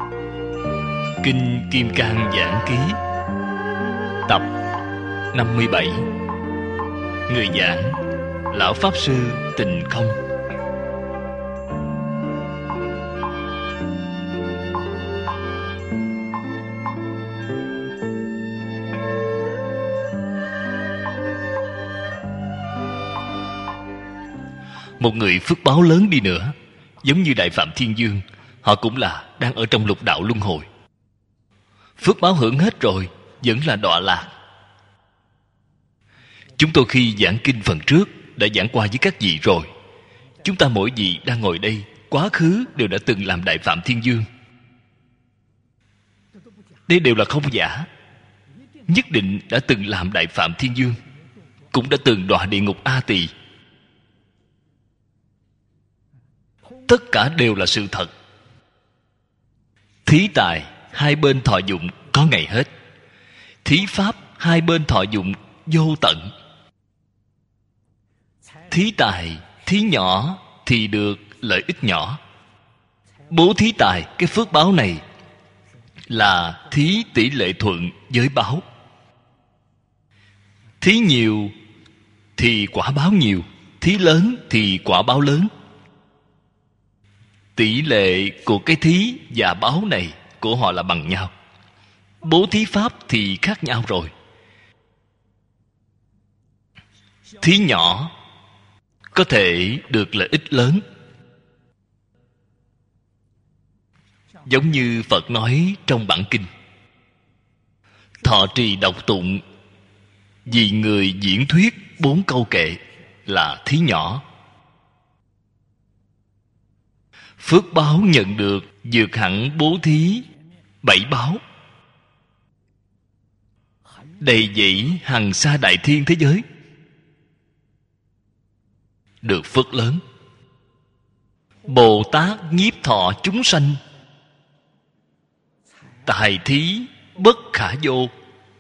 Kinh Kim Cang Giảng Ký, tập 57. Người giảng Lão Pháp Sư Tịnh Không. Một người phước báo lớn đi nữa, giống như Đại Phạm Thiên Dương, họ cũng là đang ở trong lục đạo luân hồi. Phước báo hưởng hết rồi, vẫn là đọa lạc. Chúng tôi khi giảng kinh phần trước đã giảng qua với các vị rồi. Chúng ta mỗi vị đang ngồi đây, quá khứ đều đã từng làm Đại Phạm Thiên Dương. Đây đều là không giả. Nhất định đã từng làm Đại Phạm Thiên Dương, cũng đã từng đọa địa ngục A Tỳ. Tất cả đều là sự thật. Thí tài hai bên thọ dụng có ngày hết. Thí pháp hai bên thọ dụng vô tận. Thí tài, thí nhỏ thì được lợi ích nhỏ. Bố thí tài, cái phước báo này là thí tỷ lệ thuận với báo. Thí nhiều thì quả báo nhiều, thí lớn thì quả báo lớn. Tỷ lệ của cái thí và báo này của họ là bằng nhau. Bố thí pháp thì khác nhau rồi. Thí nhỏ có thể được lợi ích lớn. Giống như Phật nói trong bản kinh: thọ trì đọc tụng vì người diễn thuyết 4 câu kệ là thí nhỏ. Phước báo nhận được vượt hẳn bố thí 7 báo. Đầy dẫy hằng sa đại thiên thế giới, được phước lớn. Bồ Tát nhiếp thọ chúng sanh, tài thí bất khả vô.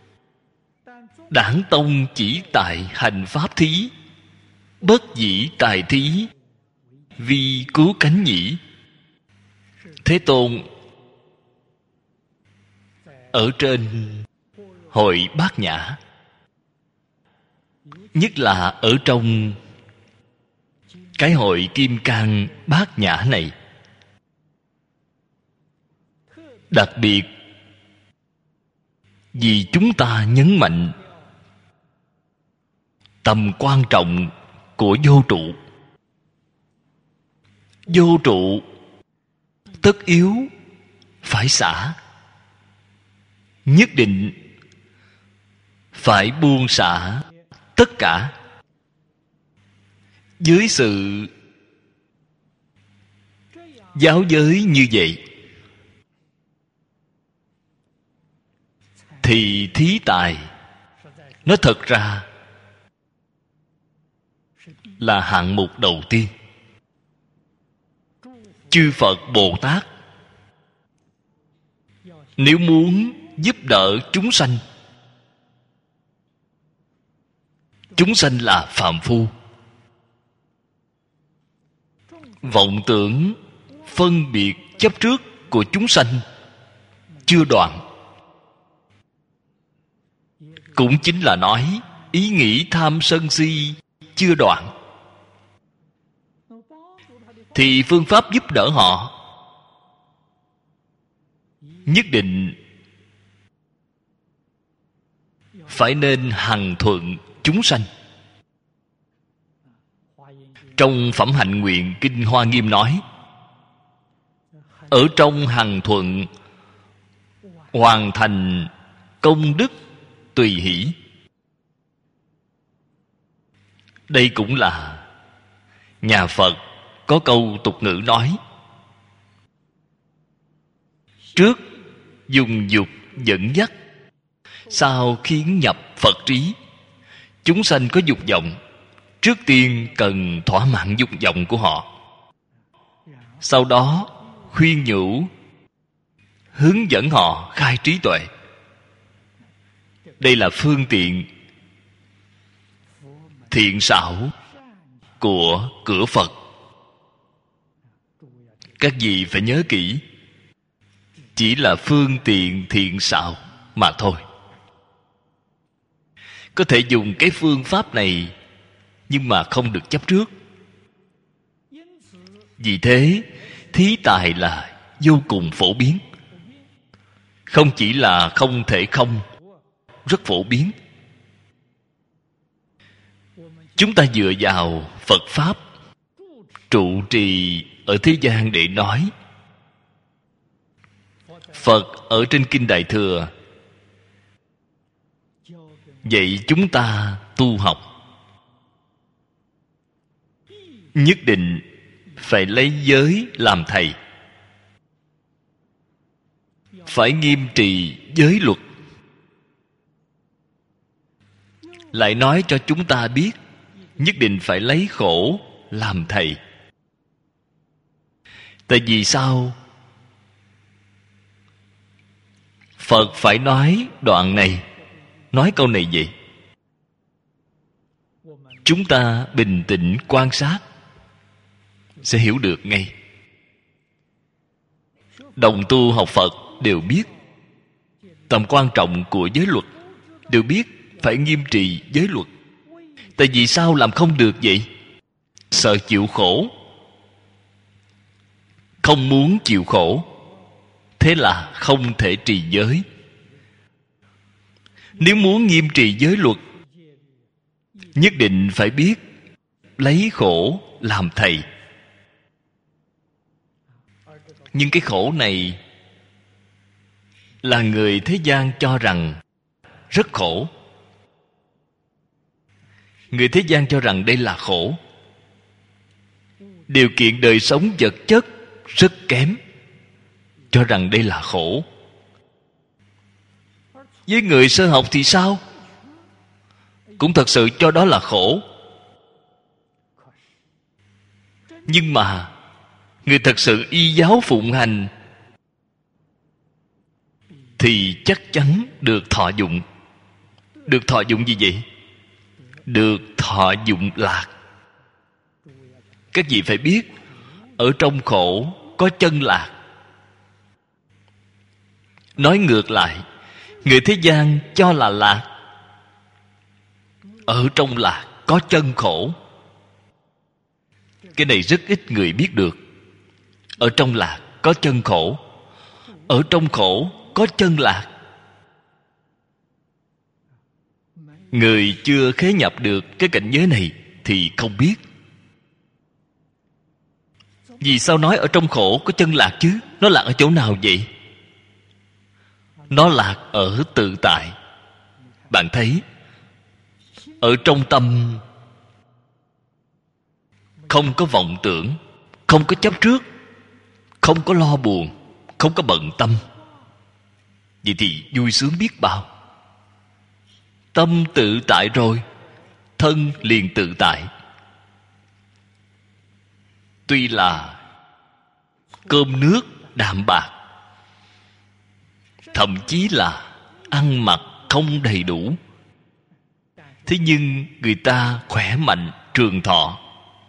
Đảng tông chỉ tại hành pháp thí, bất dĩ tài thí vi cứu cánh nhĩ. Thế Tôn ở trên hội Bát Nhã, nhất là ở trong cái hội Kim Cang Bát Nhã này, đặc biệt vì chúng ta nhấn mạnh tầm quan trọng của vô trụ. Vô trụ tất yếu phải xả, nhất định phải buông xả tất cả. Dưới sự giáo giới như vậy thì thí tài nó thật ra là hạng mục đầu tiên. Chư Phật Bồ Tát nếu muốn giúp đỡ chúng sanh, chúng sanh là phàm phu, vọng tưởng phân biệt chấp trước của chúng sanh chưa đoạn, cũng chính là nói ý nghĩ tham sân si chưa đoạn, thì phương pháp giúp đỡ họ nhất định phải nên hằng thuận chúng sanh. Trong Phẩm Hạnh Nguyện Kinh Hoa Nghiêm nói: ở trong hằng thuận hoàn thành công đức tùy hỷ. Đây cũng là nhà Phật có câu tục ngữ nói: trước dùng dục dẫn dắt, sau khiến nhập Phật trí. Chúng sanh có dục vọng, trước tiên cần thỏa mãn dục vọng của họ, sau đó khuyên nhủ, hướng dẫn họ khai trí tuệ. Đây là phương tiện thiện xảo của cửa Phật. Các vị phải nhớ kỹ, chỉ là phương tiện thiện xảo mà thôi. Có thể dùng cái phương pháp này, nhưng mà không được chấp trước. Vì thế thí tài là vô cùng phổ biến. Không chỉ là không thể không, rất phổ biến. Chúng ta dựa vào Phật Pháp trụ trì ở thế gian để nói. Phật ở trên Kinh Đại Thừa dạy chúng ta tu học, nhất định phải lấy giới làm thầy, phải nghiêm trì giới luật. Lại nói cho chúng ta biết nhất định phải lấy khổ làm thầy. Tại vì sao Phật phải nói đoạn này, nói câu này vậy? Chúng ta bình tĩnh quan sát sẽ hiểu được ngay. Đồng tu học Phật đều biết tầm quan trọng của giới luật, đều biết phải nghiêm trì giới luật. Tại vì sao làm không được vậy? Sợ chịu khổ, không muốn chịu khổ, thế là không thể trì giới. Nếu muốn nghiêm trì giới luật, nhất định phải biết lấy khổ làm thầy. Nhưng cái khổ này là người thế gian cho rằng rất khổ. Người thế gian cho rằng đây là khổ. Điều kiện đời sống vật chất rất kém, cho rằng đây là khổ. Với người sơ học thì sao? Cũng thật sự cho đó là khổ. Nhưng mà người thật sự y giáo phụng hành thì chắc chắn được thọ dụng. Được thọ dụng gì vậy? Được thọ dụng lạc. Các vị phải biết, ở trong khổ có chân lạc. Nói ngược lại, người thế gian cho là lạc, ở trong lạc có chân khổ. Cái này rất ít người biết được. Ở trong lạc có chân khổ, ở trong khổ có chân lạc. Người chưa khế nhập được cái cảnh giới này thì không biết. Vì sao nói ở trong khổ có chân lạc chứ? Nó lạc ở chỗ nào vậy? Nó lạc ở tự tại. Bạn thấy, ở trong tâm không có vọng tưởng, không có chấp trước, không có lo buồn, không có bận tâm. Vậy thì vui sướng biết bao. Tâm tự tại rồi, thân liền tự tại. Tuy là cơm nước đạm bạc, thậm chí là ăn mặc không đầy đủ, thế nhưng người ta khỏe mạnh trường thọ,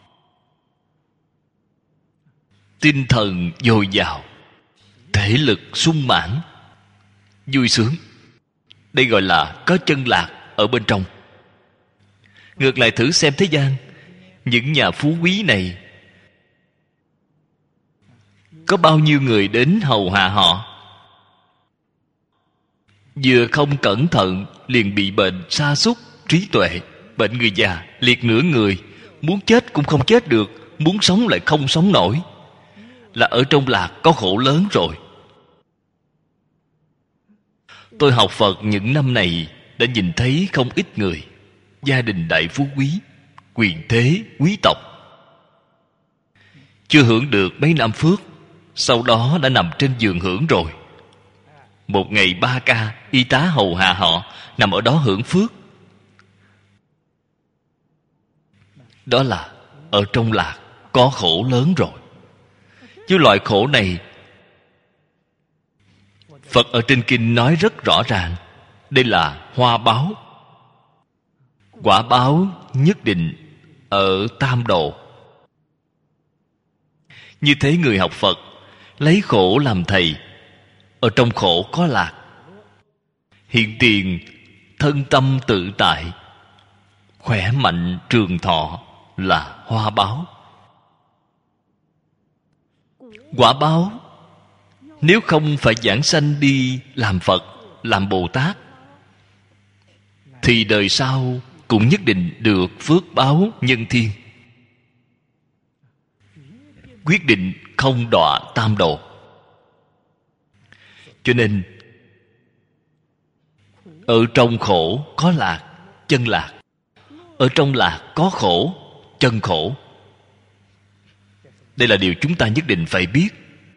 tinh thần dồi dào, thể lực sung mãn, vui sướng. Đây gọi là có chân lạc ở bên trong. Ngược lại thử xem thế gian, những nhà phú quý này có bao nhiêu người đến hầu hạ họ? Vừa không cẩn thận liền bị bệnh sa sút trí tuệ, bệnh người già, liệt nửa người, muốn chết cũng không chết được, muốn sống lại không sống nổi. Là ở trong lạc có khổ lớn rồi. Tôi học Phật những năm này đã nhìn thấy không ít người gia đình đại phú quý, quyền thế, quý tộc, chưa hưởng được mấy năm phước, sau đó đã nằm trên giường hưởng rồi. Một ngày 3 ca, y tá hầu hạ họ, nằm ở đó hưởng phước. Đó là ở trong lạc có khổ lớn rồi. Chứ loại khổ này Phật ở trên kinh nói rất rõ ràng. Đây là hoa báo. Quả báo nhất định ở tam độ. Như thế người học Phật lấy khổ làm thầy, Ở trong khổ có lạc. Hiện tiền thân tâm tự tại, khỏe mạnh trường thọ là hoa báo. Quả báo, nếu không phải giảng sanh đi làm Phật, làm Bồ Tát, thì đời sau cũng nhất định được phước báo nhân thiên, quyết định không đọa tam độ. Cho nên ở trong khổ có lạc, chân lạc. Ở trong lạc có khổ, chân khổ. Đây là điều chúng ta nhất định phải biết.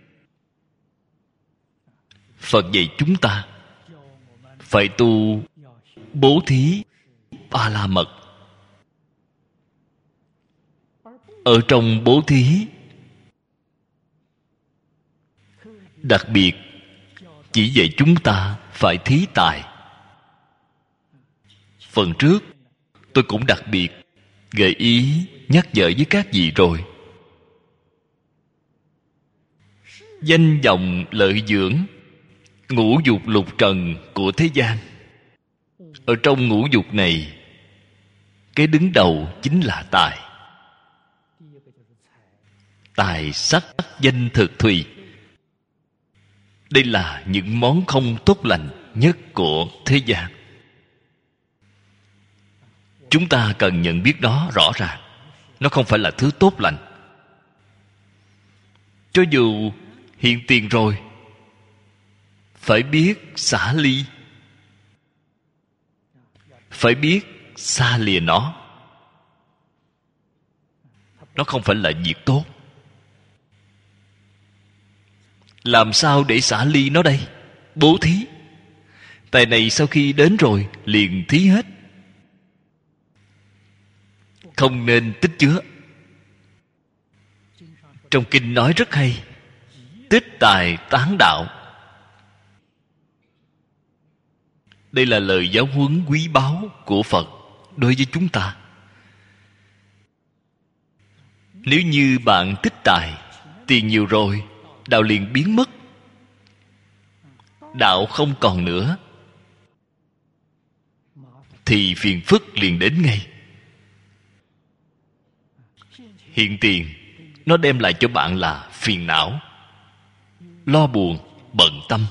Phật dạy chúng ta phải tu bố thí ba la mật. Ở trong bố thí, đặc biệt chỉ dạy chúng ta phải thí tài. Phần trước tôi cũng đặc biệt gợi ý nhắc nhở với các vị rồi. Danh vọng lợi dưỡng, ngũ dục lục trần của thế gian. Ở trong ngũ dục này, cái đứng đầu chính là tài. Tài sắc danh thực thùy. Đây là những món không tốt lành nhất của thế gian. Chúng ta cần nhận biết nó rõ ràng. Nó không phải là thứ tốt lành. Cho dù hiện tiền rồi, phải biết xả ly, phải biết xa lìa nó. Nó không phải là việc tốt. Làm sao để xả ly nó đây? Bố thí. Tài này sau khi đến rồi liền thí hết, không nên tích chứa. Trong kinh nói rất hay: tích tài tán đạo. Đây là lời giáo huấn quý báu của Phật đối với chúng ta. Nếu như bạn tích tài, tiền nhiều rồi, đạo liền biến mất. Đạo không còn nữa, thì phiền phức liền đến ngay. Hiện tiền, nó đem lại cho bạn là phiền não, lo buồn, bận tâm.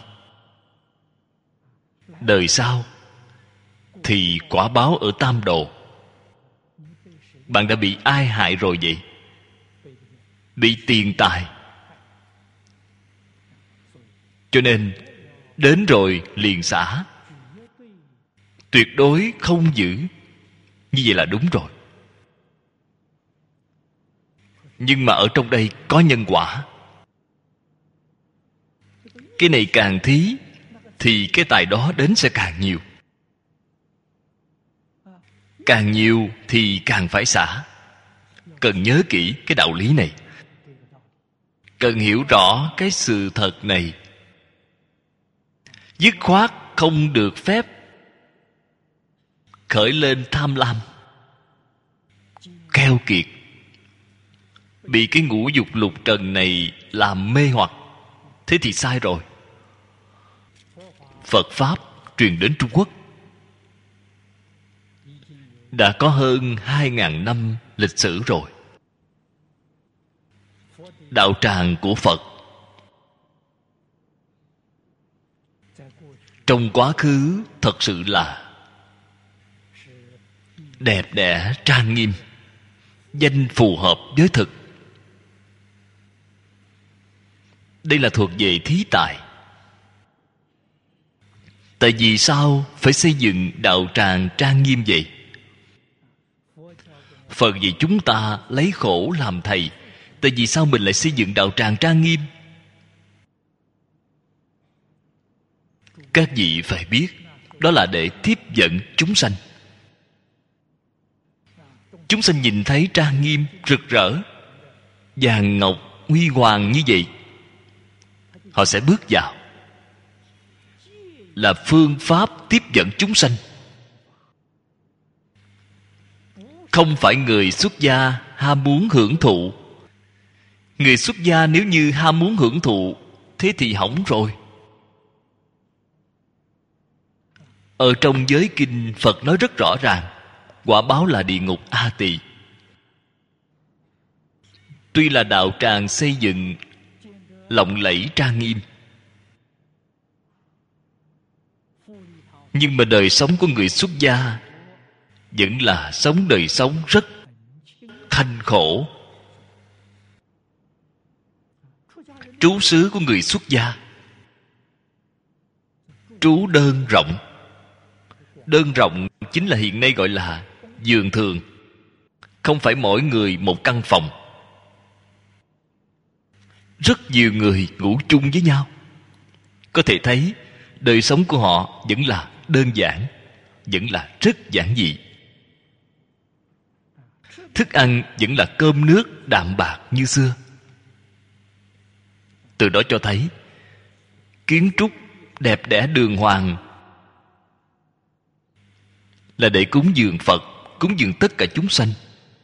Đời sau thì quả báo ở tam độ. Bạn đã bị ai hại rồi vậy? Bị tiền tài. Cho nên đến rồi liền xả, tuyệt đối không giữ. Như vậy là đúng rồi. Nhưng mà ở trong đây có nhân quả. Cái này càng thí thì cái tài đó đến sẽ càng nhiều. Càng nhiều thì càng phải xả. Cần nhớ kỹ cái đạo lý này. Cần hiểu rõ cái sự thật này. Dứt khoát không được phép khởi lên tham lam, keo kiệt, bị cái ngũ dục lục trần này làm mê hoặc. Thế thì sai rồi. Phật Pháp truyền đến Trung Quốc đã có hơn 2.000 năm lịch sử rồi. Đạo tràng của Phật trong quá khứ thật sự là đẹp đẽ trang nghiêm, danh phù hợp với thực. Đây là thuộc về thí tài. Tại vì sao phải xây dựng đạo tràng trang nghiêm vậy? Phật vì chúng ta lấy khổ làm thầy. Tại vì sao mình lại xây dựng đạo tràng trang nghiêm? Các vị phải biết, đó là để tiếp dẫn chúng sanh. Chúng sanh nhìn thấy trang nghiêm, rực rỡ, vàng ngọc, huy hoàng như vậy, họ sẽ bước vào. Là phương pháp tiếp dẫn chúng sanh. Không phải người xuất gia ham muốn hưởng thụ. Người xuất gia nếu như ham muốn hưởng thụ, thế thì hỏng rồi. Ở trong giới kinh Phật nói rất rõ ràng, quả báo là địa ngục A Tỳ. Tuy là đạo tràng xây dựng lộng lẫy trang nghiêm, nhưng mà đời sống của người xuất gia vẫn là sống đời sống rất thanh khổ. Trú xứ của người xuất gia, trú đơn rộng. Đơn rộng chính là hiện nay gọi là giường thường, không phải mỗi người một căn phòng. Rất nhiều người ngủ chung với nhau. Có thể thấy đời sống của họ vẫn là đơn giản, vẫn là rất giản dị. Thức ăn vẫn là cơm nước đạm bạc như xưa. Từ đó cho thấy kiến trúc đẹp đẽ đường hoàng là để cúng dường Phật, cúng dường tất cả chúng sanh.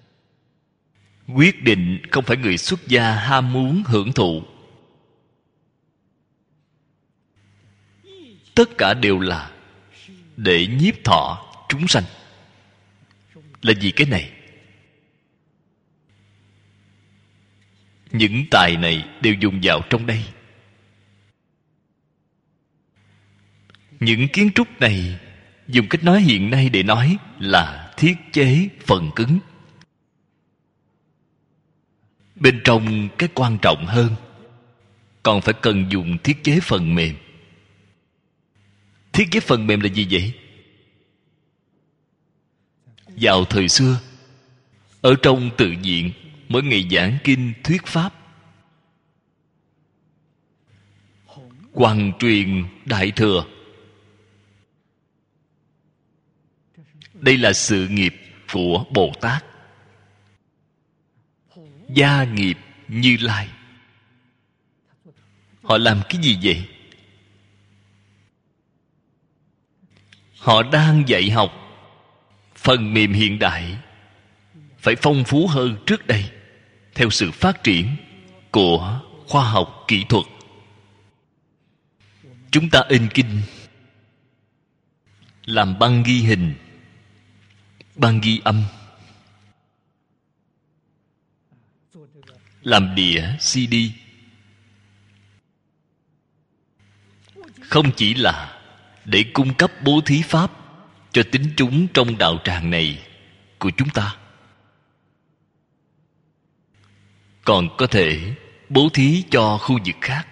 Quyết định không phải người xuất gia ham muốn hưởng thụ. Tất cả đều là để nhiếp thọ chúng sanh. Là vì cái này. Những tài này đều dùng vào trong đây. Những kiến trúc này, dùng cách nói hiện nay để nói là thiết chế phần cứng. Bên trong cái quan trọng hơn, còn phải cần dùng thiết chế phần mềm. Thiết chế phần mềm là gì vậy? Vào thời xưa, ở trong tự viện, mỗi ngày giảng kinh thuyết pháp, hoằng truyền đại thừa. Đây là sự nghiệp của Bồ Tát, gia nghiệp Như Lai. Họ làm cái gì vậy? Họ đang dạy học phần mềm hiện đại, phải phong phú hơn trước đây, theo sự phát triển của khoa học kỹ thuật. Chúng ta in kinh, làm băng ghi hình, băng ghi âm, làm đĩa CD. Không chỉ là để cung cấp bố thí pháp cho tín chúng trong đạo tràng này của chúng ta, còn có thể bố thí cho khu vực khác,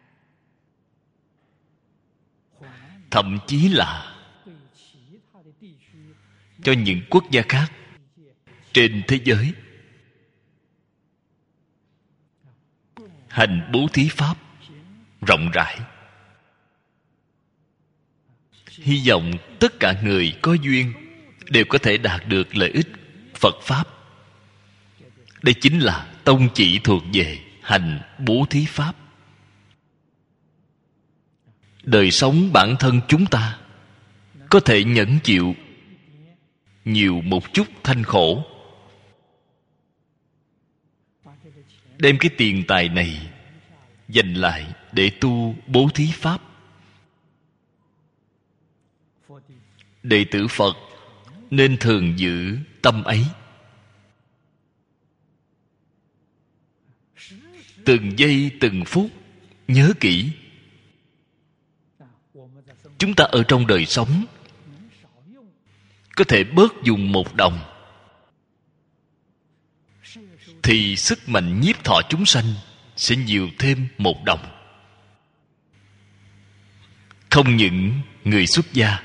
thậm chí là cho những quốc gia khác trên thế giới. Hành bố thí pháp rộng rãi. Hy vọng tất cả người có duyên đều có thể đạt được lợi ích Phật pháp. Đây chính là tông chỉ thuộc về hành bố thí pháp. Đời sống bản thân chúng ta có thể nhẫn chịu nhiều một chút thanh khổ, đem cái tiền tài này dành lại để tu bố thí pháp. Đệ tử Phật nên thường giữ tâm ấy. Từng giây từng phút nhớ kỹ. Chúng ta ở trong đời sống có thể bớt dùng 1 đồng, thì sức mạnh nhiếp thọ chúng sanh sẽ nhiều thêm 1 đồng. Không những người xuất gia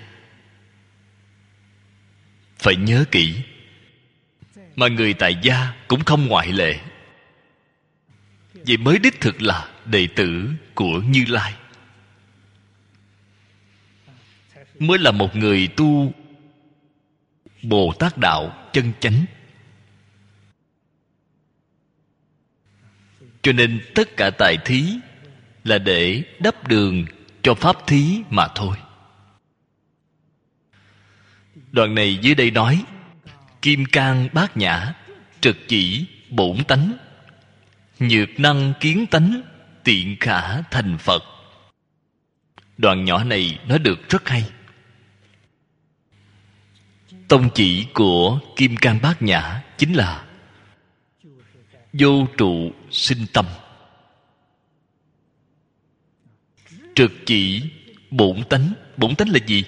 phải nhớ kỹ, mà người tại gia cũng không ngoại lệ. Vậy mới đích thực là đệ tử của Như Lai, mới là một người tu Bồ Tát đạo chân chánh. Cho nên tất cả tài thí là để đắp đường cho pháp thí mà thôi. Đoạn này dưới đây nói: kim cang bát nhã, trực chỉ bổn tánh, nhược năng kiến tánh, tiện khả thành Phật. Đoạn nhỏ này nói được rất hay. Tông chỉ của Kim Cang Bát Nhã chính là vô trụ sinh tâm, trực chỉ bổn tánh. Bổn tánh là gì?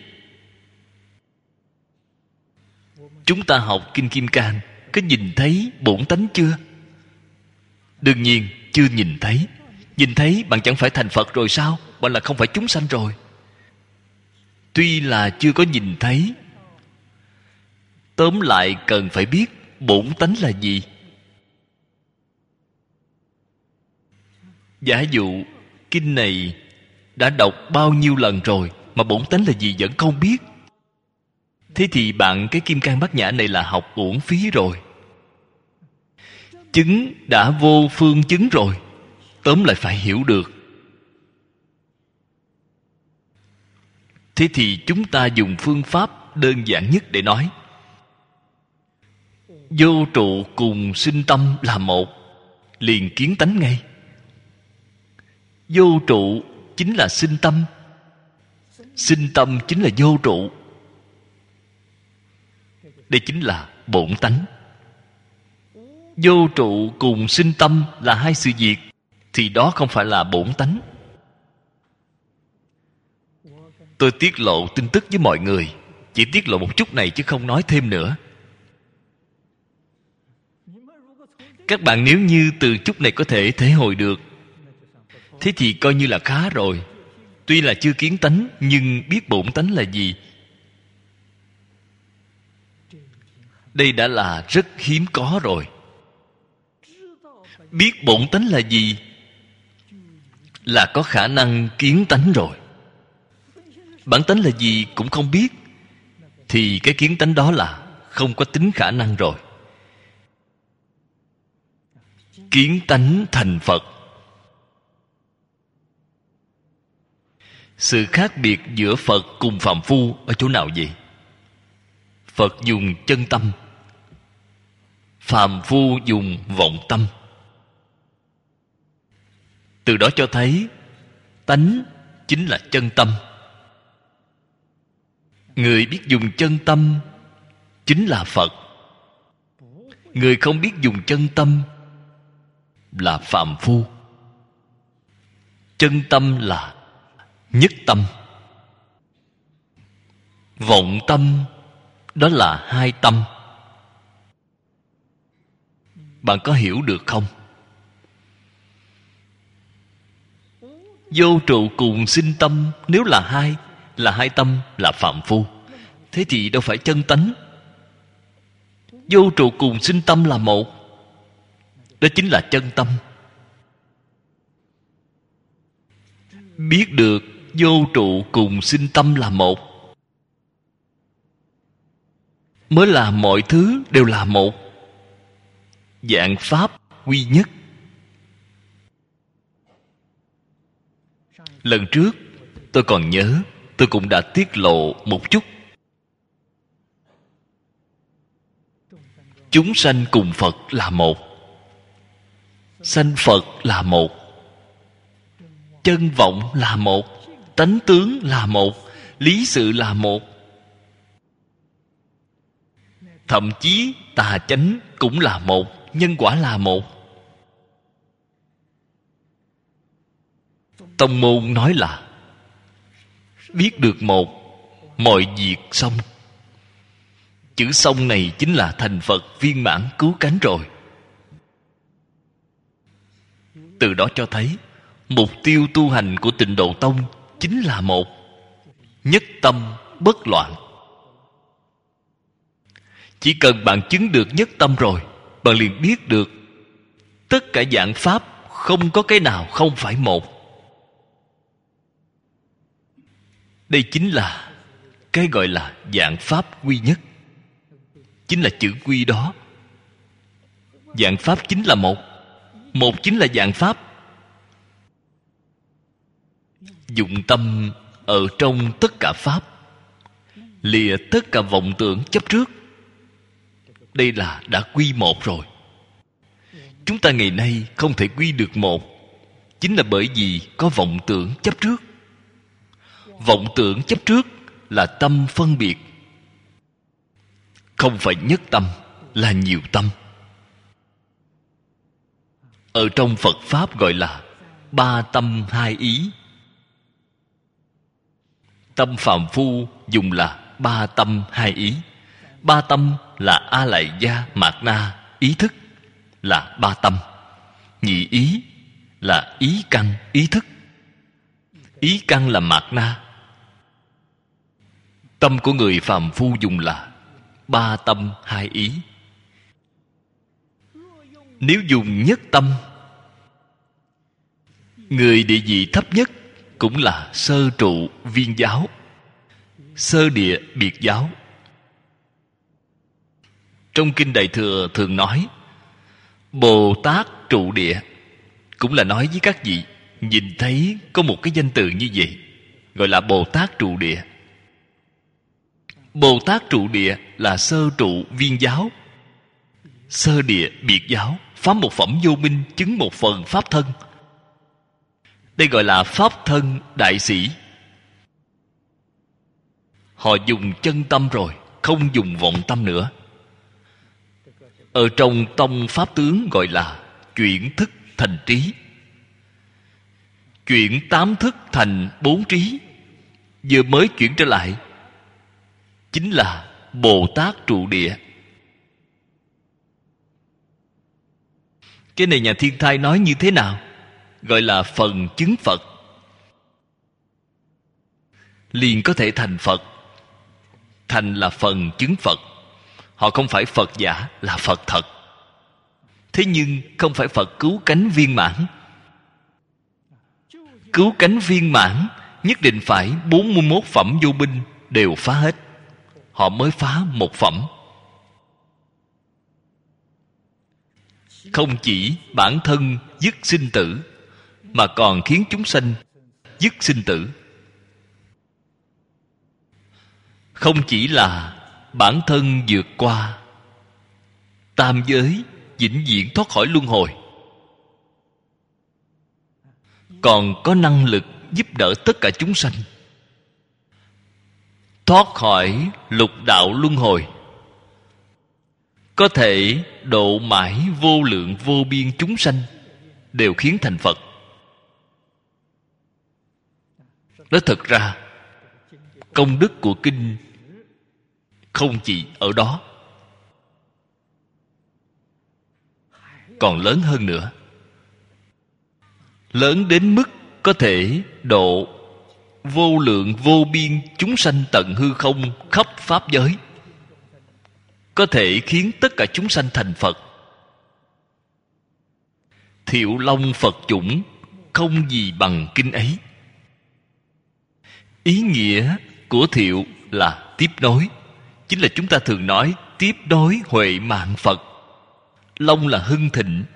Chúng ta học Kinh Kim Cang có nhìn thấy bổn tánh chưa? Đương nhiên chưa nhìn thấy. Nhìn thấy bạn chẳng phải thành Phật rồi sao? Bạn là không phải chúng sanh rồi. Tuy là chưa có nhìn thấy, tóm lại cần phải biết bổn tánh là gì. Giả dụ kinh này đã đọc bao nhiêu lần rồi mà bổn tánh là gì vẫn không biết, thế thì bạn cái Kim Cang Bát Nhã này là học uổng phí rồi. Chứng đã vô phương chứng rồi, tóm lại phải hiểu được. Thế thì chúng ta dùng phương pháp đơn giản nhất để nói. Vô trụ cùng sinh tâm là một, liền kiến tánh ngay. Vô trụ chính là sinh tâm, sinh tâm chính là vô trụ. Đây chính là bổn tánh. Vô trụ cùng sinh tâm là hai sự việc, thì đó không phải là bổn tánh. Tôi tiết lộ tin tức với mọi người, chỉ tiết lộ một chút này chứ không nói thêm nữa. Các bạn nếu như từ chút này có thể thể hội được, thế thì coi như là khá rồi. Tuy là chưa kiến tánh, nhưng biết bổn tánh là gì, đây đã là rất hiếm có rồi. Biết bổn tánh là gì là có khả năng kiến tánh rồi. Bản tánh là gì cũng không biết, thì cái kiến tánh đó là không có tính khả năng rồi. Kiến tánh thành Phật. Sự khác biệt giữa Phật cùng phàm phu ở chỗ nào vậy? Phật dùng chân tâm, phàm phu dùng vọng tâm. Từ đó cho thấy tánh chính là chân tâm. Người biết dùng chân tâm chính là Phật. Người không biết dùng chân tâm là phàm phu. Chân tâm là nhất tâm, vọng tâm đó là hai tâm. Bạn có hiểu được không? Vô trụ cùng sinh tâm nếu là hai tâm là phàm phu, thế thì đâu phải chân tánh. Vô trụ cùng sinh tâm là một, đó chính là chân tâm. Biết được vô trụ cùng sinh tâm là một, mới là mọi thứ đều là một, vạn pháp quy nhất. Lần trước tôi còn nhớ, tôi cũng đã tiết lộ một chút. Chúng sanh cùng Phật là một, sanh Phật là một, chân vọng là một, tánh tướng là một, lý sự là một. Thậm chí tà chánh cũng là một, nhân quả là một. Tông môn nói là biết được một, mọi việc xong. Chữ xong này chính là thành Phật viên mãn cứu cánh rồi. Từ đó cho thấy mục tiêu tu hành của Tịnh Độ Tông chính là một, nhất tâm bất loạn. Chỉ cần bạn chứng được nhất tâm rồi, bạn liền biết được tất cả vạn pháp không có cái nào không phải một. Đây chính là cái gọi là vạn pháp quy nhất, chính là chữ quy đó. Vạn pháp chính là một, một chính là vạn pháp. Dụng tâm ở trong tất cả pháp, lìa tất cả vọng tưởng chấp trước. Đây là đã quy một rồi. Chúng ta ngày nay không thể quy được một, chính là bởi vì có vọng tưởng chấp trước. Vọng tưởng chấp trước là tâm phân biệt. Không phải nhất tâm, là nhiều tâm. Ở trong Phật Pháp gọi là ba tâm hai ý. Tâm phàm phu dùng là ba tâm hai ý. Ba tâm là A Lại Gia Mạt Na ý thức, là ba tâm. Nhị ý là ý căn ý thức. Ý căn là Mạt Na. Tâm của người phàm phu dùng là ba tâm hai ý. Nếu dùng nhất tâm, người địa vị thấp nhất cũng là sơ trụ viên giáo, sơ địa biệt giáo. Trong Kinh Đại Thừa thường nói Bồ Tát trụ địa, cũng là nói với các vị nhìn thấy có một cái danh từ như vậy, gọi là Bồ Tát trụ địa. Bồ Tát trụ địa là sơ trụ viên giáo, sơ địa biệt giáo, phá một phẩm vô minh, chứng một phần pháp thân. Đây gọi là pháp thân đại sĩ. Họ dùng chân tâm rồi, không dùng vọng tâm nữa. Ở trong tông pháp tướng gọi là chuyển thức thành trí, chuyển tám thức thành bốn trí. Vừa mới chuyển trở lại chính là Bồ Tát trụ địa. Cái này nhà Thiên Thai nói như thế nào? Gọi là phần chứng Phật. Liền có thể thành Phật. Thành là phần chứng Phật. Họ không phải Phật giả, là Phật thật. Thế nhưng không phải Phật cứu cánh viên mãn. Cứu cánh viên mãn nhất định phải 41 phẩm vô minh đều phá hết. Họ mới phá một phẩm. Không chỉ bản thân dứt sinh tử, mà còn khiến chúng sanh dứt sinh tử. Không chỉ là bản thân vượt qua tam giới, vĩnh viễn thoát khỏi luân hồi, còn có năng lực giúp đỡ tất cả chúng sanh thoát khỏi lục đạo luân hồi, có thể độ mãi vô lượng vô biên chúng sanh đều khiến thành Phật. Đó thực ra công đức của kinh không chỉ ở đó, còn lớn hơn nữa. Lớn đến mức có thể độ vô lượng vô biên chúng sanh tận hư không khắp pháp giới, có thể khiến tất cả chúng sanh thành Phật. Thiệu Long Phật chủng không gì bằng kinh ấy. Ý nghĩa của thiệu là tiếp nối, chính là chúng ta thường nói tiếp nối huệ mạng Phật. Long là hưng thịnh,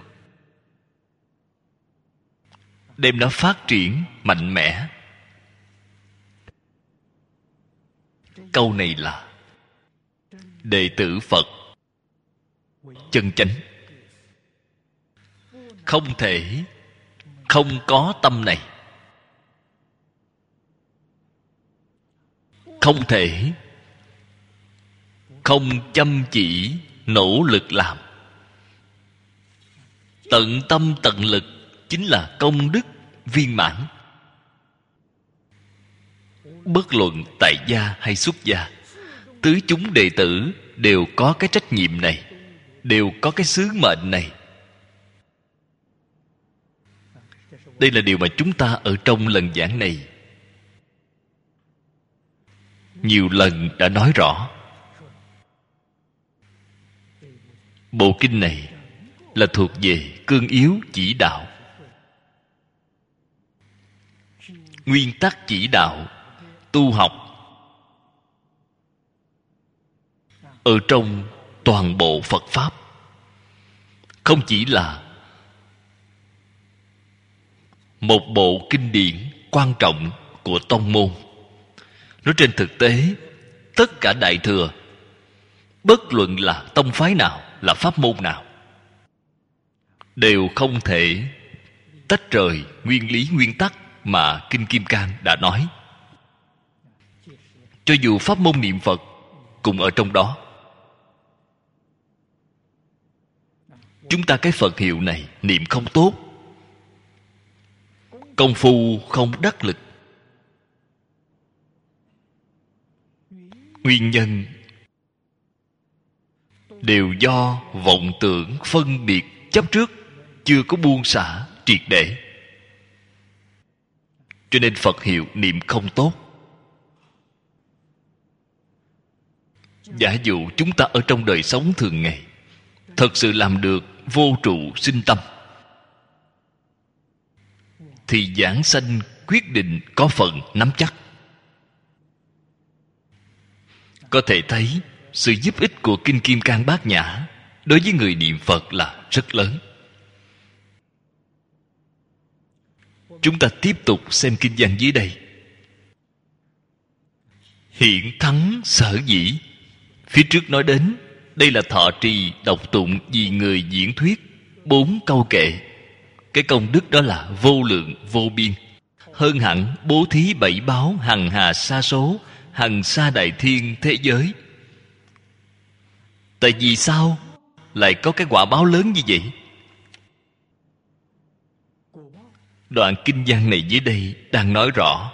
đem nó phát triển mạnh mẽ. Câu này là đệ tử Phật chân chánh, không thể không có tâm này, không thể không chăm chỉ nỗ lực làm. Tận tâm tận lực chính là công đức viên mãn. Bất luận tại gia hay xuất gia, tứ chúng đệ tử đều có cái trách nhiệm này, đều có cái sứ mệnh này. Đây là điều mà chúng ta ở trong lần giảng này nhiều lần đã nói rõ. Bộ kinh này là thuộc về cương yếu chỉ đạo, nguyên tắc chỉ đạo tu học ở trong toàn bộ Phật Pháp. Không chỉ là một bộ kinh điển quan trọng của tông môn. Nói trên thực tế, tất cả Đại Thừa, bất luận là tông phái nào, là pháp môn nào, đều không thể tách rời nguyên lý nguyên tắc mà Kinh Kim Cang đã nói. Cho dù pháp môn niệm Phật cũng ở trong đó. chúng ta cái Phật hiệu này niệm không tốt, công phu không đắc lực. Nguyên nhân đều do vọng tưởng phân biệt chấp trước chưa có buông xả triệt để, cho nên Phật hiệu niệm không tốt. Giả dụ chúng ta ở trong đời sống thường ngày thật sự làm được vô trụ sinh tâm, thì giảng sanh quyết định có phần nắm chắc. Có thể thấy sự giúp ích của Kinh Kim Cang Bát Nhã đối với người niệm Phật là rất lớn. Chúng ta tiếp tục xem kinh văn dưới đây. Hiện thắng sở dĩ. Phía trước nói đến đây là thọ trì đọc tụng vì người diễn thuyết 4 câu kệ. Cái công đức đó là vô lượng vô biên, hơn hẳn bố thí 7 báo hằng hà sa số, hằng sa đại thiên thế giới. Tại vì sao lại có cái quả báo lớn như vậy? Đoạn kinh văn này dưới đây đang nói rõ.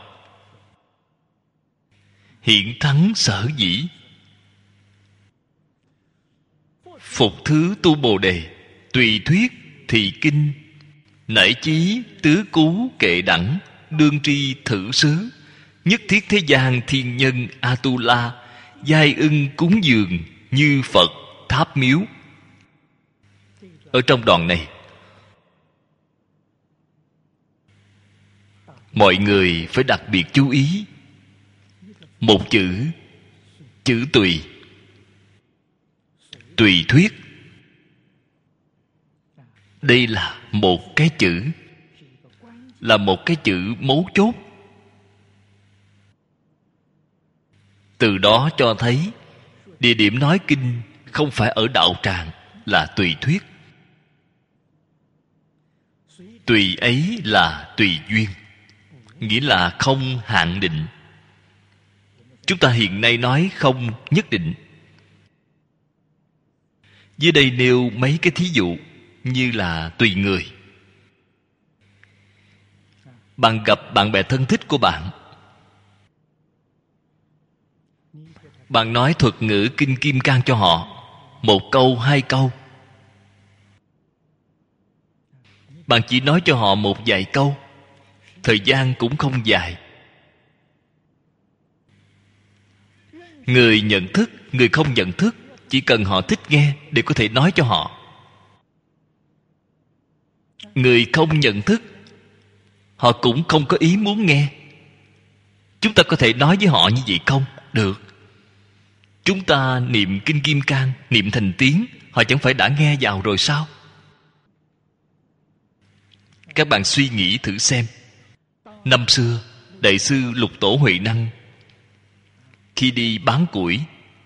Hiện thắng sở dĩ. Phục thứ tu Bồ Đề, tùy thuyết thị kinh, nảy chí tứ cú kệ đẳng, đương tri thử xứ, nhất thiết thế gian thiên nhân Atula, giai ưng cúng dường như Phật tháp miếu. Ở trong đoạn này, mọi người phải đặc biệt chú ý một chữ, chữ tùy. Tùy thuyết, đây là một cái chữ, là một cái chữ mấu chốt. Từ đó cho thấy địa điểm nói kinh không phải ở đạo tràng, là tùy thuyết. Tùy ấy là tùy duyên, nghĩa là không hạn định. Chúng ta hiện nay nói không nhất định. Dưới đây nêu mấy cái thí dụ như là tùy người. Bạn gặp bạn bè thân thích của bạn, bạn nói thuật ngữ Kinh Kim Cang cho họ, 1 câu 2 câu. Bạn chỉ nói cho họ một vài câu, thời gian cũng không dài. Người nhận thức, người không nhận thức, chỉ cần họ thích nghe đều có thể nói cho họ. Người không nhận thức, họ cũng không có ý muốn nghe. Chúng ta có thể nói với họ như vậy không? Được. Chúng ta niệm Kinh Kim Cang, niệm thành tiếng, họ chẳng phải đã nghe vào rồi sao? Các bạn suy nghĩ thử xem. Năm xưa, Đại sư Lục Tổ Huệ Năng khi đi bán củi,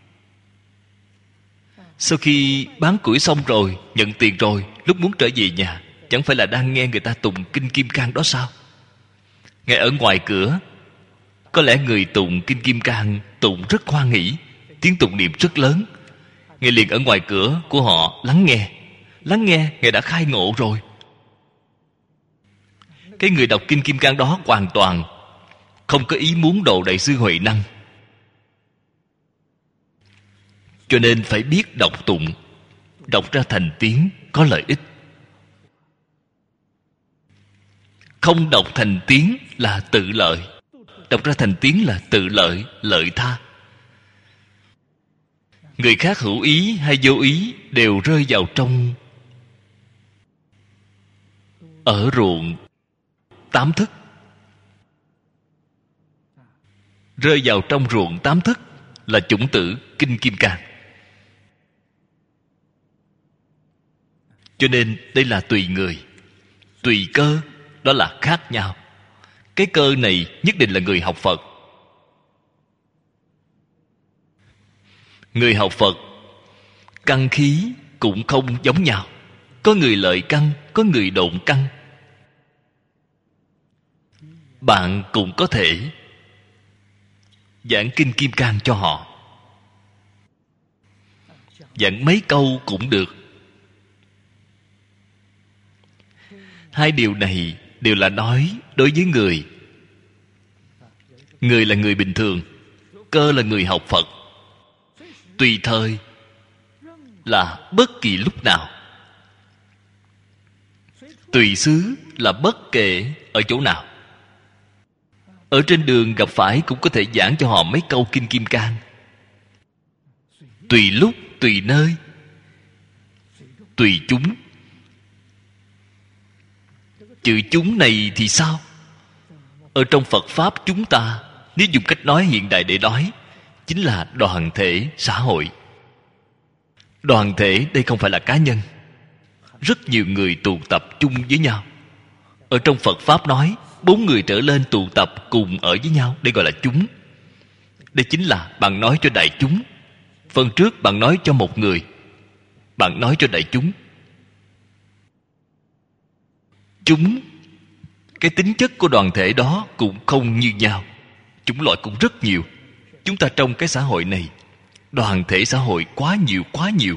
sau khi bán củi xong rồi, nhận tiền rồi, lúc muốn trở về nhà, chẳng phải là đang nghe người ta tụng Kinh Kim Cang đó sao? Ngay ở ngoài cửa, có lẽ người tụng Kinh Kim Cang tụng rất hoan hỷ, tiếng tụng niệm rất lớn. Ngài liền ở ngoài cửa của họ lắng nghe. Lắng nghe, Ngài đã khai ngộ rồi. Cái người đọc Kinh Kim Cang đó hoàn toàn không có ý muốn độ Đại sư Huệ Năng. Cho nên phải biết đọc tụng, đọc ra thành tiếng có lợi ích. Không đọc thành tiếng là tự lợi, đọc ra thành tiếng là tự lợi, lợi tha. Người khác hữu ý hay vô ý đều rơi vào trong ở ruộng 8 thức. Rơi vào trong ruộng 8 thức là chủng tử Kinh Kim Cang. Cho nên đây là tùy người, tùy cơ, đó là khác nhau. Cái cơ này nhất định là người học Phật. Người học Phật căn khí cũng không giống nhau. Có người lợi căn, có người độn căn. Bạn cũng có thể giảng Kinh Kim Cang cho họ, giảng mấy câu cũng được. Hai điều này đều là nói đối với người. Người là người bình thường, cơ là người học Phật. Tùy thời là bất kỳ lúc nào. Tùy xứ là bất kể ở chỗ nào. Ở trên đường gặp phải cũng có thể giảng cho họ mấy câu Kinh Kim Cang. Tùy lúc, tùy nơi, tùy chúng. Chữ chúng này thì sao? Ở trong Phật Pháp chúng ta, nếu dùng cách nói hiện đại để nói, chính là đoàn thể xã hội. Đoàn thể đây không phải là cá nhân. Rất nhiều người tụ tập chung với nhau. Ở trong Phật Pháp nói 4 người trở lên tụ tập cùng ở với nhau, đây gọi là chúng. Đây chính là bạn nói cho đại chúng. Phần trước bạn nói cho một người, bạn nói cho đại chúng. Chúng, cái tính chất của đoàn thể đó cũng không như nhau. Chủng loại cũng rất nhiều. Chúng ta trong cái xã hội này, đoàn thể xã hội quá nhiều, quá nhiều.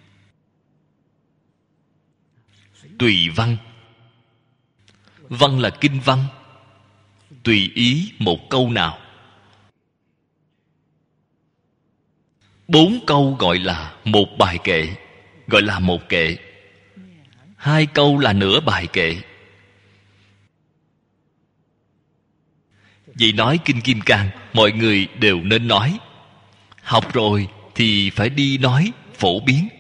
Tùy văn. Văn là kinh văn. Tùy ý một câu nào. 4 câu gọi là một bài kệ, gọi là một kệ. 2 câu là nửa bài kệ. Vậy nói Kinh Kim Cang, mọi người đều nên nói. Học rồi thì phải đi nói, phổ biến.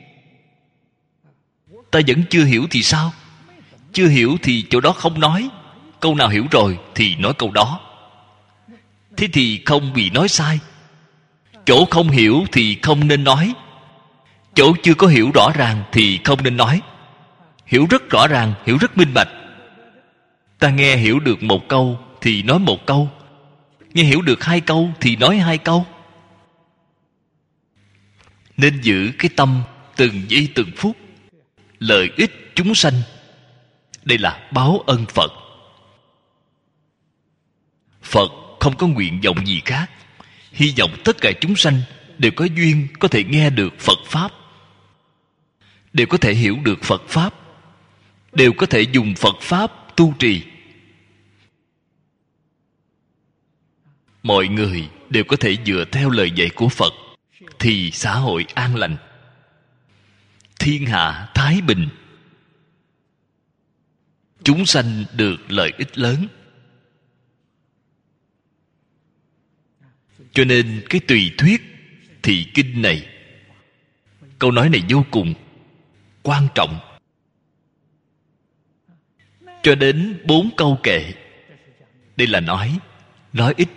Ta vẫn chưa hiểu thì sao? Chưa hiểu thì chỗ đó không nói. Câu nào hiểu rồi thì nói câu đó. Thế thì không bị nói sai. Chỗ không hiểu thì không nên nói. Chỗ chưa có hiểu rõ ràng thì không nên nói. Hiểu rất rõ ràng, hiểu rất minh bạch. Ta nghe hiểu được 1 câu thì nói 1 câu. Nghe hiểu được 2 câu thì nói 2 câu. Nên giữ cái tâm từng giây từng phút, lợi ích chúng sanh. Đây là báo ân Phật. Phật không có nguyện vọng gì khác, hy vọng tất cả chúng sanh đều có duyên có thể nghe được Phật Pháp, đều có thể hiểu được Phật Pháp, đều có thể dùng Phật Pháp tu trì. Mọi người đều có thể dựa theo lời dạy của Phật, thì xã hội an lành, thiên hạ thái bình, chúng sanh được lợi ích lớn. Cho nên cái tùy thuyết thị kinh này, câu nói này vô cùng quan trọng. Cho đến 4 câu kệ. Đây là nói ít.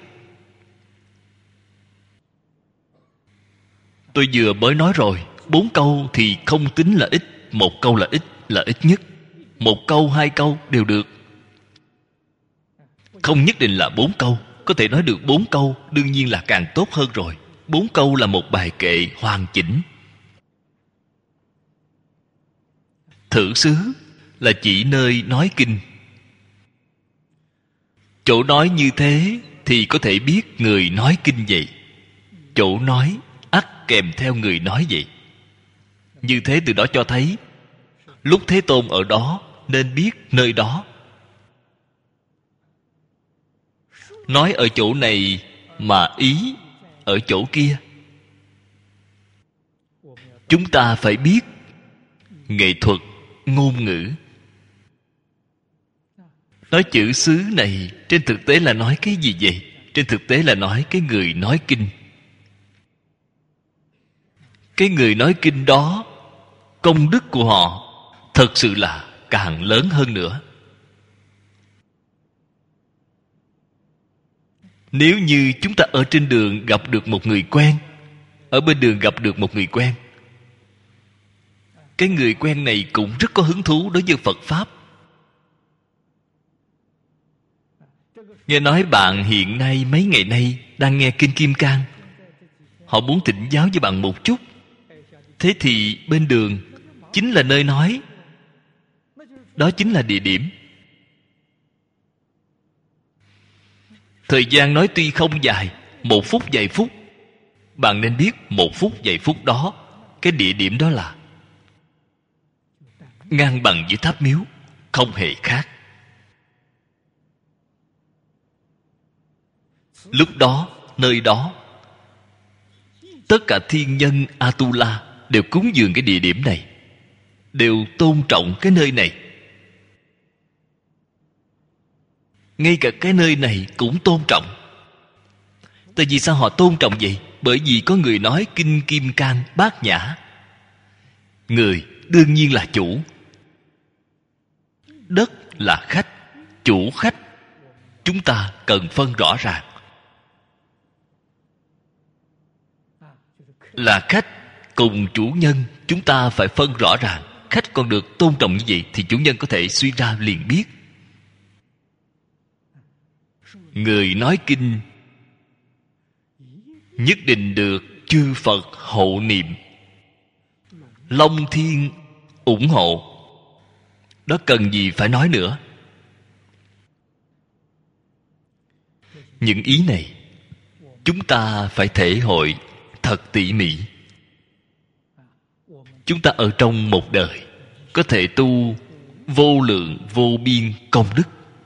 Tôi vừa mới nói rồi, 4 câu thì không tính là ít. 1 câu là ít nhất. 1 câu, 2 câu đều được. Không nhất định là 4 câu. Có thể nói được 4 câu, đương nhiên là càng tốt hơn rồi. 4 câu là một bài kệ hoàn chỉnh. Thử xứ là chỉ nơi nói kinh. Chỗ nói như thế thì có thể biết người nói kinh vậy. Chỗ nói ắt kèm theo người nói vậy. Như thế từ đó cho thấy lúc Thế Tôn ở đó nên biết nơi đó. Nói ở chỗ này mà ý ở chỗ kia. Chúng ta phải biết nghệ thuật ngôn ngữ. Nói chữ xứ này trên thực tế là nói cái gì vậy? Trên thực tế là nói cái người nói kinh. Cái người nói kinh đó, công đức của họ thật sự là càng lớn hơn nữa. Nếu như chúng ta ở trên đường gặp được một người quen, ở bên đường gặp được một người quen, cái người quen này cũng rất có hứng thú đối với Phật Pháp. Nghe nói bạn hiện nay mấy ngày nay đang nghe Kinh Kim Cang, họ muốn thỉnh giáo với bạn một chút. Thế thì bên đường chính là nơi nói, đó chính là địa điểm. Thời gian nói tuy không dài, 1 phút vài phút, bạn nên biết 1 phút vài phút đó, cái địa điểm đó là ngang bằng với tháp miếu. không hề khác. Lúc đó, nơi đó, tất cả thiên nhân Atula đều cúng dường cái địa điểm này, đều tôn trọng cái nơi này. Ngay cả cái nơi này cũng tôn trọng. Tại vì sao họ tôn trọng vậy? Bởi vì có người nói kinh Kim Cang Bát Nhã. Người đương nhiên là chủ, đất là khách, chủ khách. Chúng ta cần phân rõ ràng. Là khách cùng chủ nhân, chúng ta phải phân rõ ràng. Khách còn được tôn trọng như vậy thì chủ nhân có thể suy ra liền biết. Người nói kinh nhất định được chư Phật hộ niệm, Long Thiên ủng hộ. Đó cần gì phải nói nữa. Những ý này chúng ta phải thể hội thật tỉ mỉ. Chúng ta ở trong một đời có thể tu vô lượng vô biên công đức,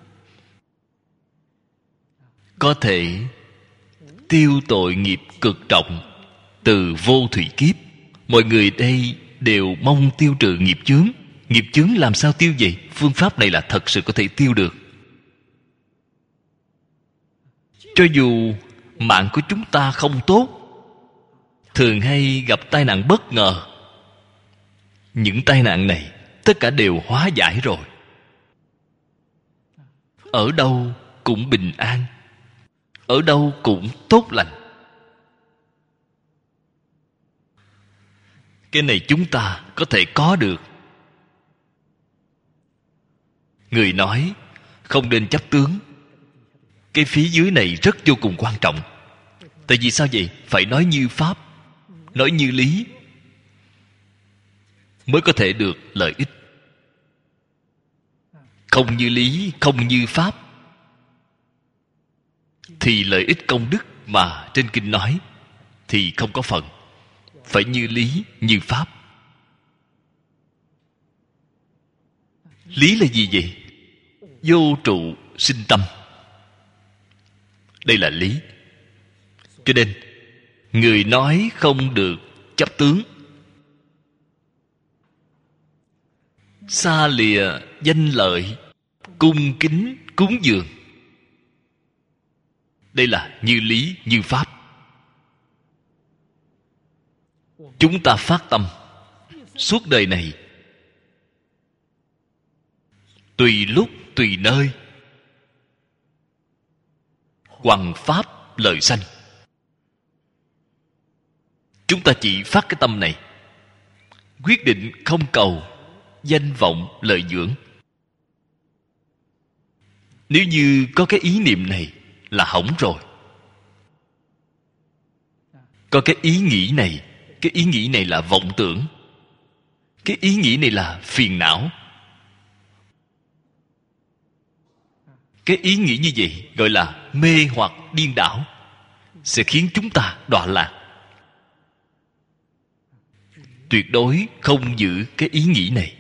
có thể tiêu tội nghiệp cực trọng từ vô thủy kiếp. Mọi người đây đều mong tiêu trừ nghiệp chướng. Nghiệp chướng làm sao tiêu vậy? Phương pháp này là thật sự có thể tiêu được. Cho dù mạng của chúng ta không tốt, thường hay gặp tai nạn bất ngờ, những tai nạn này tất cả đều hóa giải rồi. Ở đâu cũng bình an, ở đâu cũng tốt lành. Cái này chúng ta có thể có được. Người nói không nên chấp tướng. Cái phía dưới này rất vô cùng quan trọng. Tại vì sao vậy? Phải nói như pháp, nói như lý, mới có thể được lợi ích. Không như lý, không như pháp, thì lợi ích công đức mà trên kinh nói thì không có phần. Phải như lý, như pháp. Lý là gì vậy? Vô trụ sinh tâm. Đây là lý. Cho nên người nói không được chấp tướng. Xa lìa danh lợi, cung kính cúng dường. Đây là như lý, như pháp. Chúng ta phát tâm suốt đời này, tùy lúc tùy nơi, hoằng pháp lợi sanh. Chúng ta chỉ phát cái tâm này, quyết định không cầu danh vọng lợi dưỡng. Nếu như có cái ý niệm này là hỏng rồi. Có cái ý nghĩ này, cái ý nghĩ này là vọng tưởng, cái ý nghĩ này là phiền não. Cái ý nghĩ như vậy gọi là mê hoặc điên đảo, sẽ khiến chúng ta đọa lạc. Tuyệt đối không giữ cái ý nghĩ này.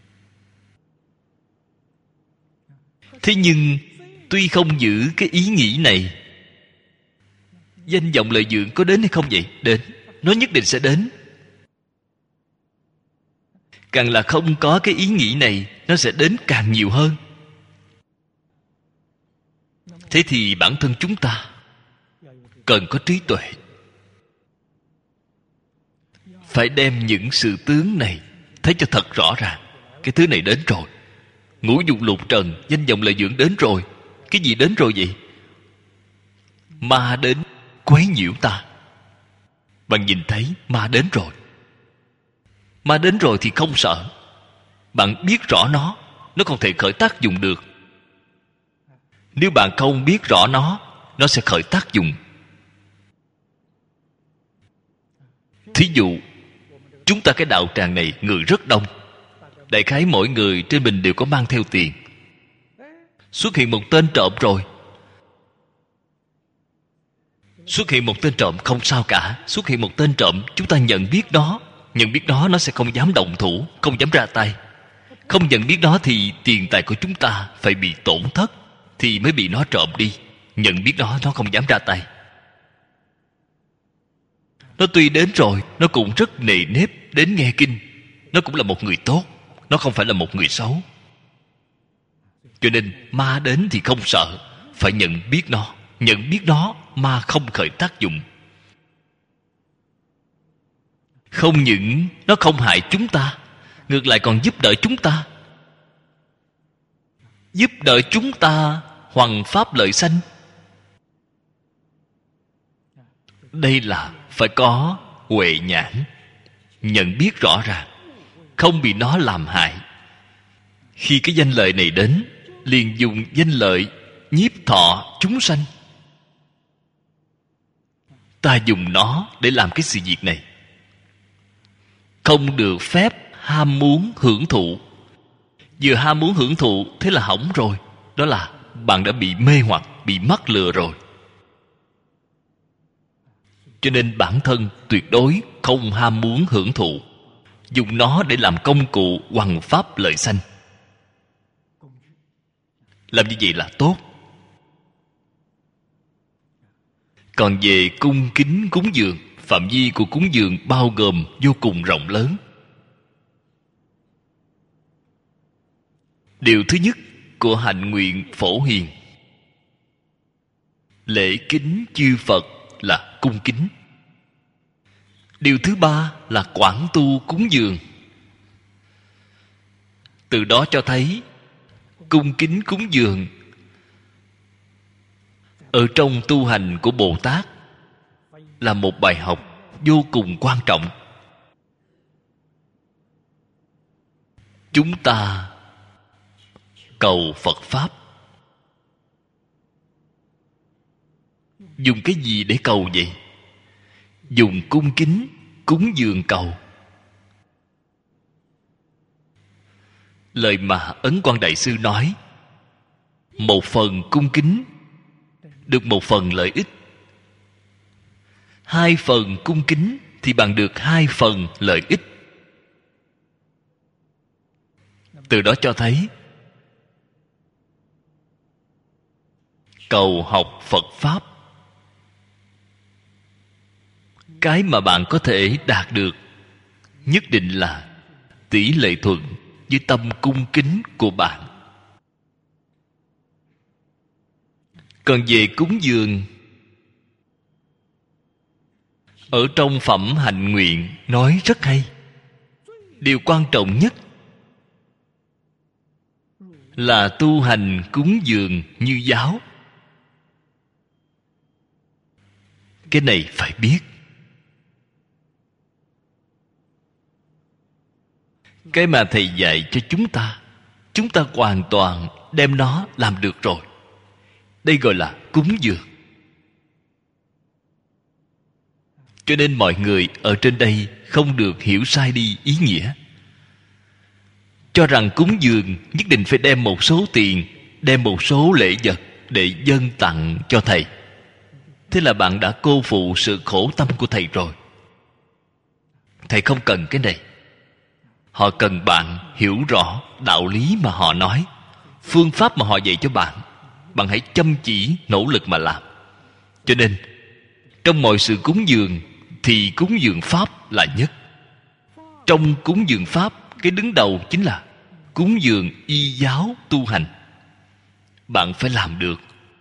Thế nhưng tuy không giữ cái ý nghĩ này, danh vọng lợi dưỡng có đến hay không vậy? Đến. Nó nhất định sẽ đến. Càng là không có cái ý nghĩ này, nó sẽ đến càng nhiều hơn. Thế thì bản thân chúng ta cần có trí tuệ, phải đem những sự tướng này thấy cho thật rõ ràng. Cái thứ này đến rồi. Ngũ dục lục trần, danh vọng lợi dưỡng đến rồi. Cái gì đến rồi vậy? Ma đến quấy nhiễu ta. Bạn nhìn thấy ma đến rồi. Ma đến rồi thì không sợ. Bạn biết rõ nó không thể khởi tác dụng được. Nếu bạn không biết rõ nó sẽ khởi tác dụng. Thí dụ, chúng ta cái đạo tràng này người rất đông, đại khái mỗi người trên mình đều có mang theo tiền. Xuất hiện một tên trộm rồi. Xuất hiện một tên trộm không sao cả. Xuất hiện một tên trộm, chúng ta nhận biết nó nó sẽ không dám động thủ, không dám ra tay. Không nhận biết nó thì tiền tài của chúng ta phải bị tổn thất, thì mới bị nó trộm đi. Nhận biết nó không dám ra tay. Nó tuy đến rồi, nó cũng rất nề nếp đến nghe kinh. Nó cũng là một người tốt, nó không phải là một người xấu. Cho nên ma đến thì không sợ, phải nhận biết nó. Nhận biết nó, ma không khởi tác dụng. Không những nó không hại chúng ta, ngược lại còn giúp đỡ chúng ta. Giúp đỡ chúng ta hoằng pháp lợi sanh. Đây là phải có huệ nhãn, nhận biết rõ ràng, không bị nó làm hại. Khi cái danh lợi này đến, liền dùng danh lợi nhiếp thọ chúng sanh. Ta dùng nó để làm cái sự việc này. Không được phép ham muốn hưởng thụ. Vừa ham muốn hưởng thụ, thế là hỏng rồi. Đó là bạn đã bị mê hoặc, bị mắc lừa rồi. Cho nên bản thân tuyệt đối không ham muốn hưởng thụ. Dùng nó để làm công cụ hoằng pháp lợi sanh. Làm như vậy là tốt. Còn về cung kính cúng dường, phạm vi của cúng dường bao gồm vô cùng rộng lớn. Điều thứ nhất của hạnh nguyện phổ hiền, lễ kính chư Phật là cung kính. Điều thứ ba là quảng tu cúng dường. Từ đó cho thấy cung kính cúng dường ở trong tu hành của Bồ Tát là một bài học vô cùng quan trọng. Chúng ta cầu Phật Pháp, dùng cái gì để cầu vậy? Dùng cung kính cúng dường cầu. Lời mà Ấn Quang Đại Sư nói, một phần cung kính được một phần lợi ích. 2 phần cung kính thì bạn được 2 phần lợi ích. Từ đó cho thấy cầu học Phật Pháp, cái mà bạn có thể đạt được nhất định là tỷ lệ thuận với tâm cung kính của bạn. Còn về cúng dường, ở trong phẩm hạnh nguyện nói rất hay. Điều quan trọng nhất là tu hành cúng dường như giáo. Cái này phải biết. Cái mà Thầy dạy cho chúng ta hoàn toàn đem nó làm được rồi. Đây gọi là cúng dường. Cho nên mọi người ở trên đây không được hiểu sai đi ý nghĩa, cho rằng cúng dường nhất định phải đem một số tiền, đem một số lễ vật để dâng tặng cho Thầy. Thế là bạn đã cô phụ sự khổ tâm của Thầy rồi. Thầy không cần cái này. Họ cần bạn hiểu rõ đạo lý mà họ nói, phương pháp mà họ dạy cho bạn. Bạn hãy chăm chỉ nỗ lực mà làm. Cho nên trong mọi sự cúng dường thì cúng dường Pháp là nhất. Trong cúng dường Pháp, cái đứng đầu chính là cúng dường y giáo tu hành. Bạn phải làm được.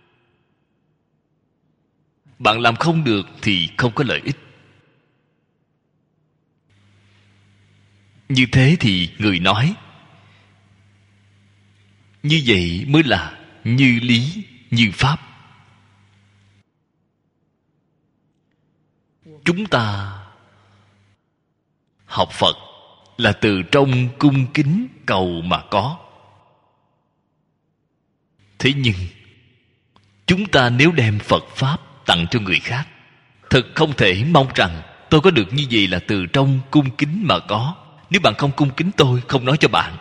Bạn làm không được thì không có lợi ích. Như thế thì người nói, như vậy mới là như lý như pháp. Chúng ta học Phật là từ trong cung kính cầu mà có. Thế nhưng chúng ta nếu đem Phật Pháp tặng cho người khác, thật không thể mong rằng tôi có được như vậy là từ trong cung kính mà có. Nếu bạn không cung kính tôi, không nói cho bạn,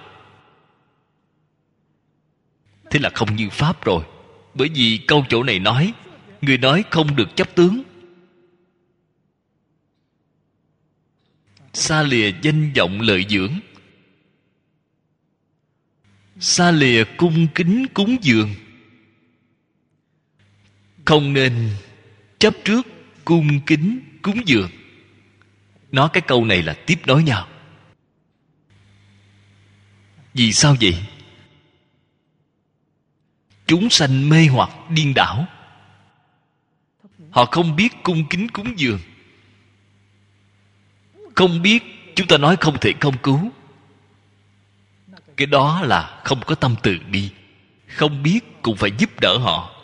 thế là không như Pháp rồi. Bởi vì câu chỗ này nói, người nói không được chấp tướng, xa lìa danh vọng lợi dưỡng. xa lìa cung kính cúng dường. Không nên chấp trước cung kính cúng dường. Nói cái câu này là tiếp nối nhau. Vì sao vậy? Chúng sanh mê hoặc điên đảo. Họ không biết cung kính cúng dường, không biết chúng ta nói không thể không cứu. Cái đó là không có tâm từ bi. Không biết cũng phải giúp đỡ họ.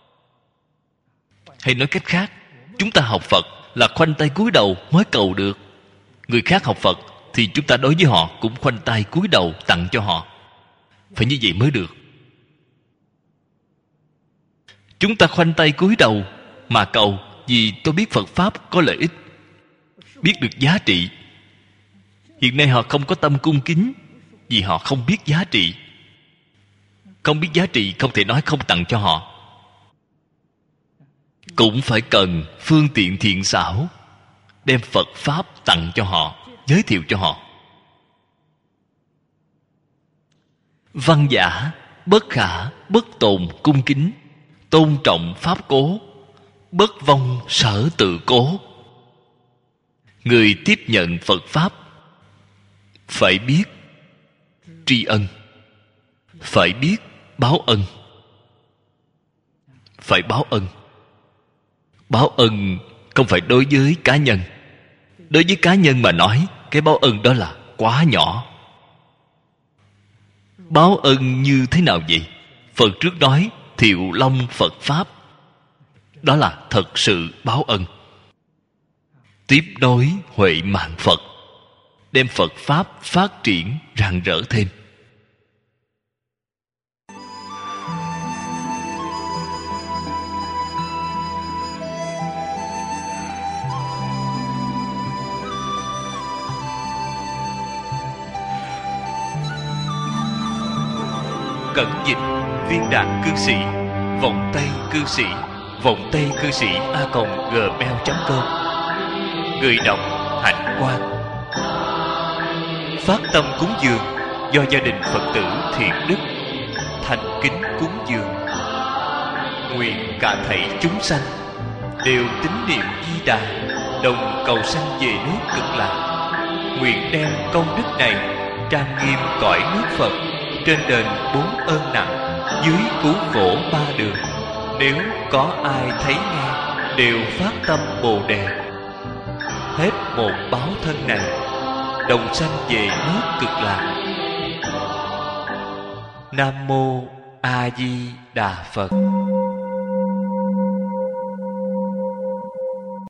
Hay nói cách khác, chúng ta học Phật là khoanh tay cúi đầu mới cầu được. Người khác học Phật thì chúng ta đối với họ cũng khoanh tay cúi đầu tặng cho họ. Phải như vậy mới được. Chúng ta khoanh tay cúi đầu mà cầu vì tôi biết Phật Pháp có lợi ích, biết được giá trị. Hiện nay họ không có tâm cung kính vì họ không biết giá trị. Không biết giá trị không thể nói không tặng cho họ. Cũng phải cần phương tiện thiện xảo đem Phật Pháp tặng cho họ, giới thiệu cho họ. Văn giả bất khả bất tồn cung kính, tôn trọng Pháp cố, bất vong sở tự cố. Người tiếp nhận Phật Pháp phải biết tri ân, phải biết báo ân. Phải báo ân. Báo ân không phải đối với cá nhân. Đối với cá nhân mà nói, cái báo ân đó là quá nhỏ. Báo ân như thế nào vậy? Phần trước nói Thiệu Long Phật Pháp, đó là thật sự báo ân. Tiếp nối huệ mạng Phật, đem Phật Pháp phát triển rạng rỡ thêm. Cẩn dịch Viên Đạn Cư Sĩ, Vọng Tây Cư Sĩ, Vọng Tây Cư Sĩ @gmail.com. Người đọc Hạnh Quang. Phát tâm cúng dường do gia đình Phật tử Thiện Đức thành kính cúng dường. Nguyện cả thảy chúng sanh đều tín niệm Di Đà, đồng cầu sanh về nước Cực Lạc. Nguyện đem công đức này trang nghiêm cõi nước Phật, trên đền 4 ơn nặng, dưới cứu khổ 3 đường. Nếu có ai thấy nghe đều phát tâm Bồ Đề, hết một báo thân này đồng sanh về nước Cực Lạc. Nam mô A Di Đà Phật.